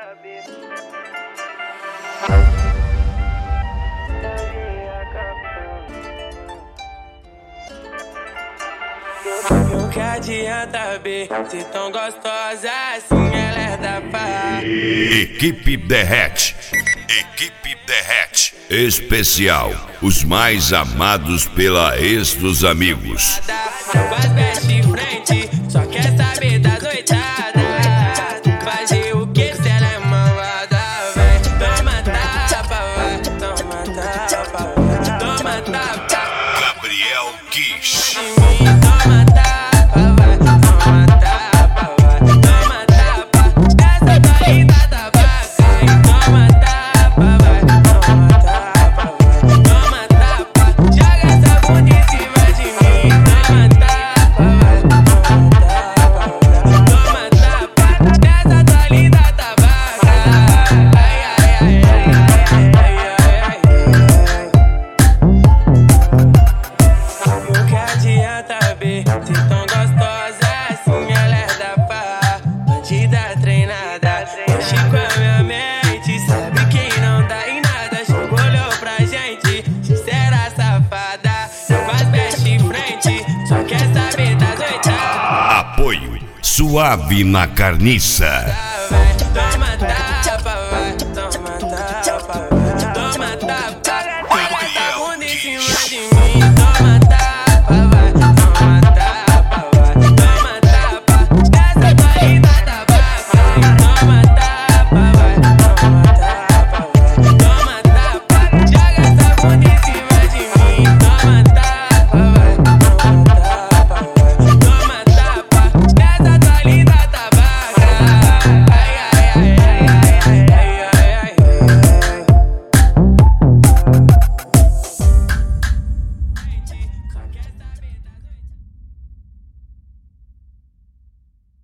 O que adianta, B? Se tão gostosa assim, ela é da paz. Equipe Derrete. Equipe Derrete. Especial. Os mais amados pela ex dos amigos. Com as best frente, só quer saber das noitadas. Fazer o que se ela é malvada, véi? Toma tapa, vai. Toma tapa, vai. Toma tapa. Gabriel Kish. Toma tapa, vai. Toma tapa, vai. Toma tapa. Essa doida tá bacana. Toma tapa, vai. Toma tapa, vai. Toma tapa. Joga essa bunda em cima de mim. Toma tapa, vai. Toma tapa, vai. Toma tapa. Essa doida tá bacana. Ai, ai, ai, ai, ai, ai, ai. O que adianta, B? Se tão gostosa assim, ela é da pá. Bandida treinada, mexe com a minha mente. Sabe quem não dá em nada? Chegou, olhou pra gente, sincera safada. Faz best frente, só quer saber das noitadas. Apoio Suave na Carniça. Toma tapa, vai. Toma tapa, vai. Toma tapa. Joga essa bunda em cima de mim. Toma tapa, vai. Toma tapa, vai. Toma tapa. Essa doida tá bacana. Toma tapa, vai. Toma tapa, vai. Toma tapa. Joga essa bunda em cima de mim. Toma tapa, vai. Toma tapa, vai. Toma tapa. Essa doida tá bacana.